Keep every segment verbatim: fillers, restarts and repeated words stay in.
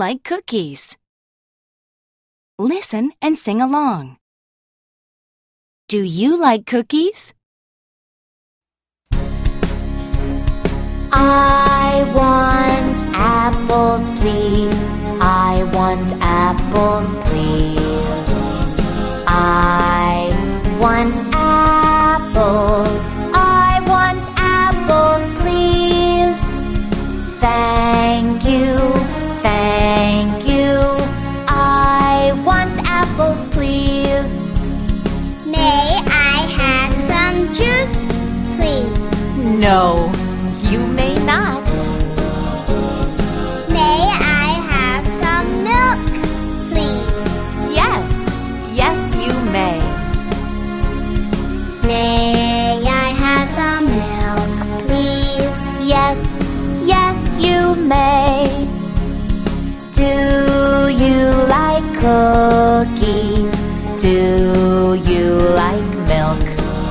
like cookies? Listen and sing along. Do you like cookies? I want apples, please. I want apples, please. I want apples. I want apples, please. Thank you, thank you. I want apples, please. May I have some juice, please? No, you may not. May I have some milk, please? Yes, yes you may. May I have some milk, please? Yes, yes you may. Do you like cookies? Do you like milk?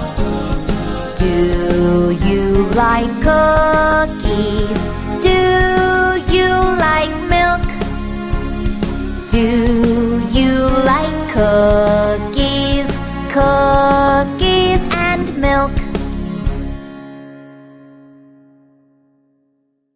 Do you like cookies? Do you like milk? Do you like cookies?